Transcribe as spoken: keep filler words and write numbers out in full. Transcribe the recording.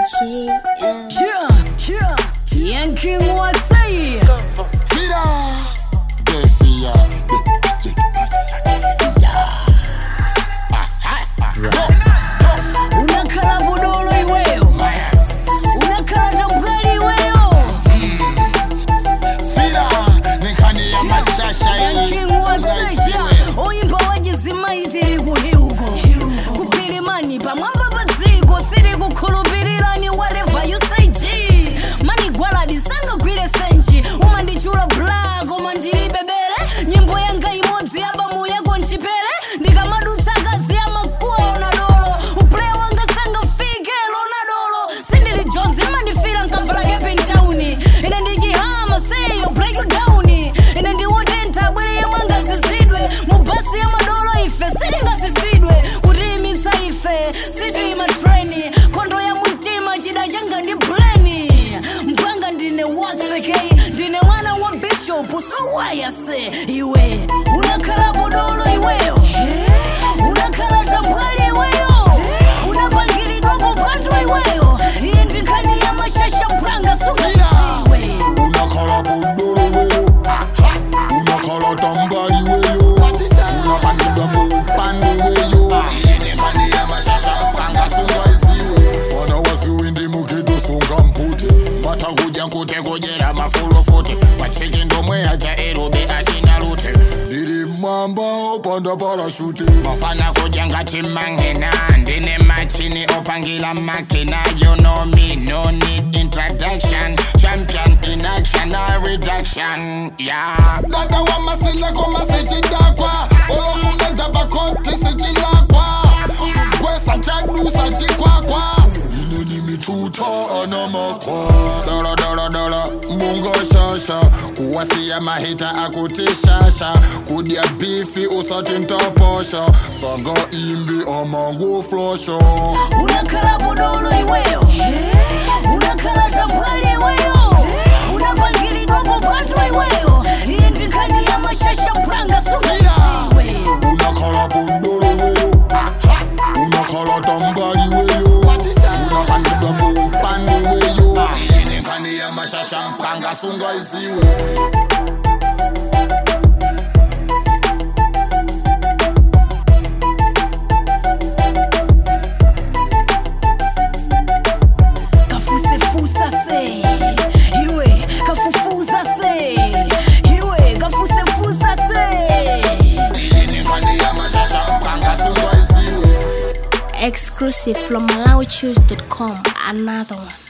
G M. Yeah, yeah. Yankee Mwasai. Tira. Defia. Unakala budolo iweyo. Unakala tambgali iweyo. Fira. Nikani ya mashasha. Yankee Mwasai. Oyimba wajizima itiri kuhiugo. Kupili mani pa mwamba baziko. Siri kukulubirani whatever you say G. Mani gwala disanga kwile senji. Umandichula black. Umandiri bebere. Nyimbo yanga imodzi yaba muye konchipele. Ndika madutsa kazi ya makuwa na dolo. Uplay wanga sanga figelo na dolo. Sindili Jones ima ndifira nkavala kepi ntauni. Ine ndiji hama say yo play you down. Ine ndi wotenta bwele ya mwanga zizidwe. Mubasi ya madolo ife silinga zisidwe. Kutimitsa ife siti ima treni. Kondo ya mutima chida changa ndi pleni. Mpanga ndine watseke. Ndine mwana wa bishop usuwaya se. Iwe unakala bodolo iweyo. Unakala tambwali iweyo. Unapangiridwa kupandu iweyo. Iye ndikani ya mashasha mpanga sunga iwe. Unakala budoro weyo. Unakala tambali weyo. Unapandida kupande weyo. Ndikani ya mashasha mpanga sunga isiwe. Fana wasi windi mukido sunga mpute. Bata kuja nkute kujera mafulo fote. Pachiki ndomwe aja erobe achina lute. Ndiri mamba opanda parashute. Mafana kuja ngati mangena. Ndine machini opangila makina. You know me, no need introduction. Champion in action or reduction. Yeah. Dada wa masile koma sechidakwa. Oyo kumenda bakoti sechilakwa. Kwesa chadu sachikwakwa. Ine ni mituta anamakwa. Dara dara dara munga shasha. Kuwasia mahita akutishasha. Kudia bifi usatinta pasha. Sanga imbi amango flusha. Unakala budolo iweyo. Unakala tambwali iweyo. Unapangiridwa kupandu iweyo. Iye ndikani ya mashasha mpanga sunga iwe. Unakala budolo weyo. Unakala tambali weyo. Unapandida kupande weyo. Ndikani ya mashasha mpanga sunga isiwe. Kafuse fusa se. Iwe kafufuza se. Iwe kafuse fusa se. Ndikani ya mashasha mpanga sunga isiwe. Exclusive from malawi choose dot com. Another one.